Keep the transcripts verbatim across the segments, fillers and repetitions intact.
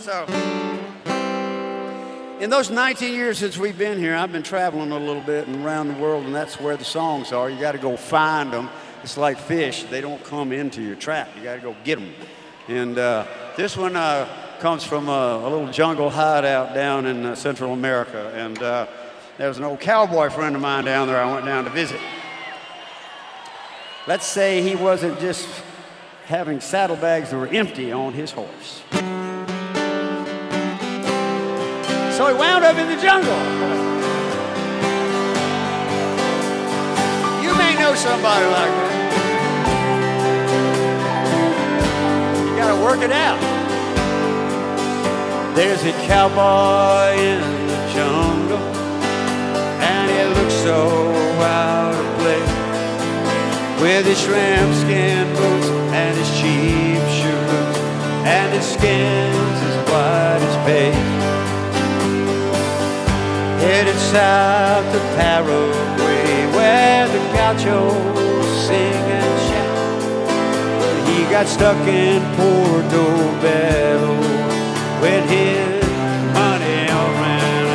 So, in those nineteen years since we've been here, I've been traveling a little bit and around the world, and that's where the songs are. You got to go find them. It's like fish. They don't come into your trap. You got to go get them. And uh, this one uh, comes from a, a little jungle hideout down in uh, Central America. And uh, there was an old cowboy friend of mine down there I went down to visit. Let's say he wasn't just having saddlebags that were empty on his horse. So he wound up in the jungle. You may know somebody like that. You gotta work it out. There's a cowboy in the jungle, and he looks so out of place, with his shrimp skin boots and his cheap shoes, and his skin's as white as paste. Headed south to Paraguay, where the gauchos sing and shout. He got stuck in Portobello when his money all ran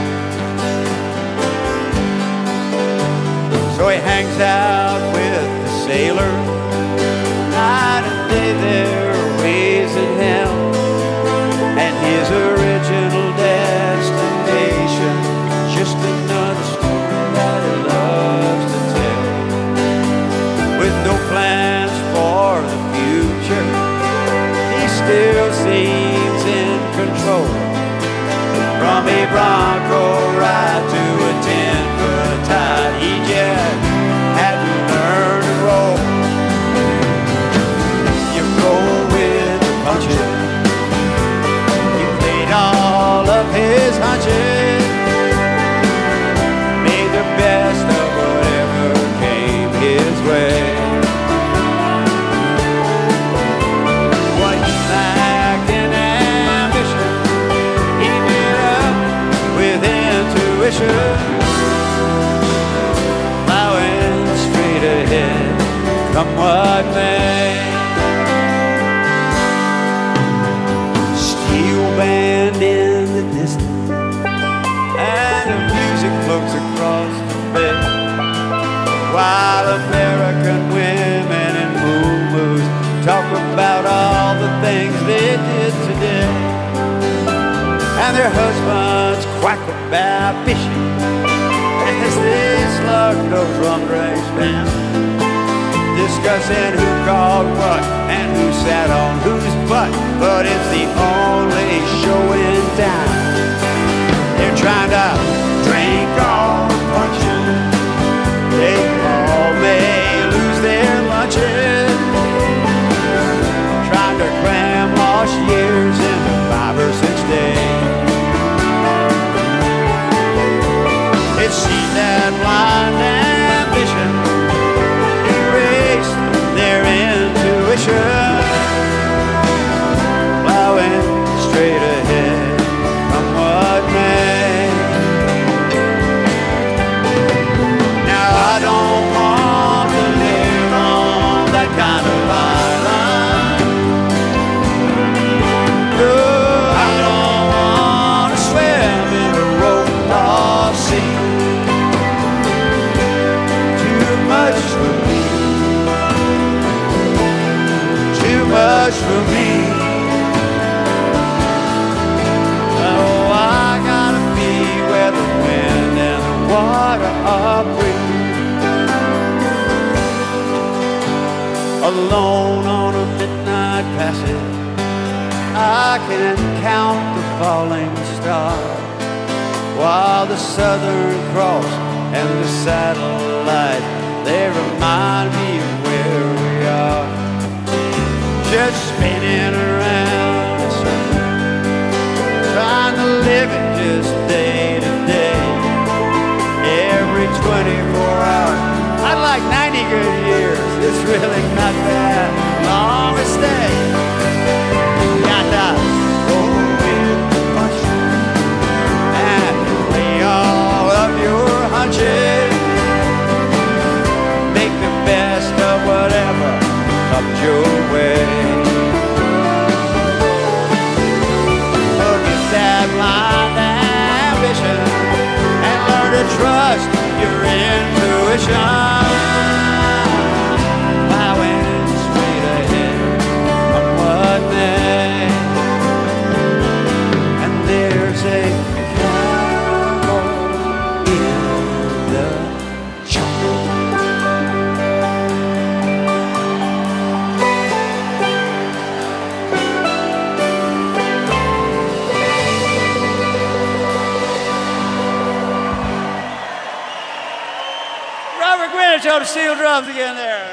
out. So he hangs out with the sailor, night and day they're raising hell, and his original destination, just another story that he loves to tell. With no plans for the future, he still seems in control. From a Bronco ride to a ten-foot tide, he just had to learn to roll. You roll with the punches. He played all of his hunches, best of whatever came his way. What he lacked in ambition, he made up with intuition, plowing straight ahead, come what may. Steel band in the distance, and the music floats across the bay, while American women in moo-moos talk about all the things they did today, and their husbands quack about fishing as they slug those rum drinks down, discussing who called what and who sat on whose butt. But it's the only show in town. They're trying to drink all the punches. They all may lose their lunches, trying to cram lost years into five or six days. It seemed that blind ambition erased their intuition, plowing straight ahead, come what may. Now I don't want to live on that kind of island. No, I don't want to swim in a rope-tossed sea. Too much for me, too much for me. Oh, I gotta be where the wind and the water are free. Alone on a midnight passage, I can count the falling stars, while the Southern Cross and the satellite, they remind me of where we are. Just spinning around a circle, trying to live it just day to day. Every twenty-four hours, I'd like ninety good years. It's really not that long a stay. Got to go with the punches and play all of your hunches. Make the best of whatever comes your way. y'all to steel drums again there.